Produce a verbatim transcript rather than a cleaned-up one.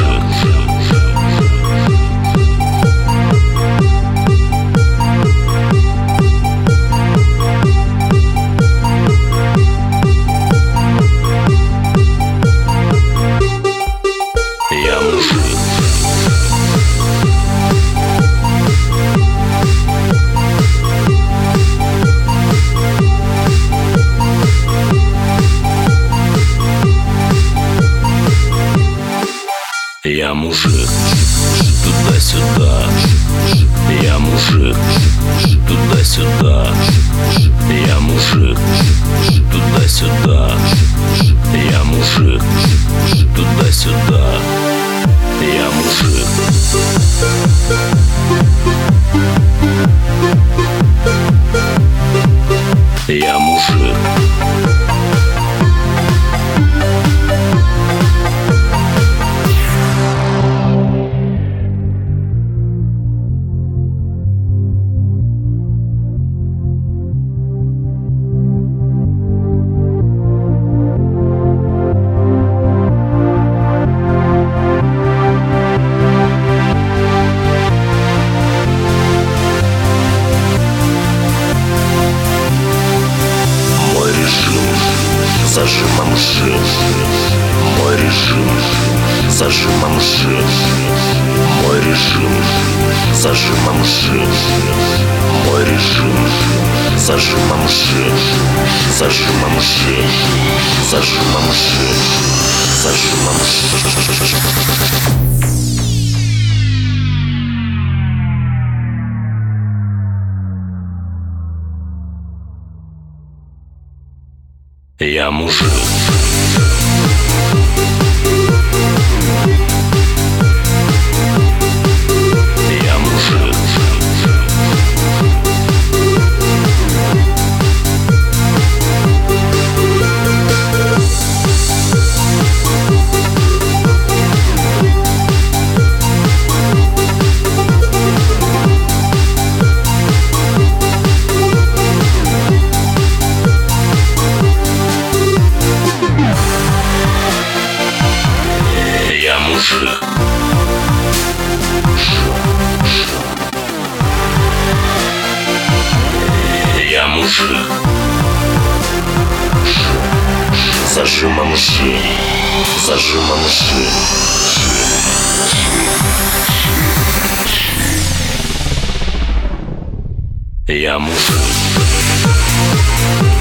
Я мужик, туда-сюда. Я мужик, туда-сюда. Я мужик, туда-сюда. Я мужик, туда-сюда. Я мужик. Я мужик. Зажимом шин, мой режим, зажимом шин, мой режим, зажимом шин, мой режим, зажимом шин, зажимом шин, зажимом шин, зажимом шин. Я мужик. Я мужик. Мужик. Я мужик. Зажимом шин, зажимом шин. Я мужик.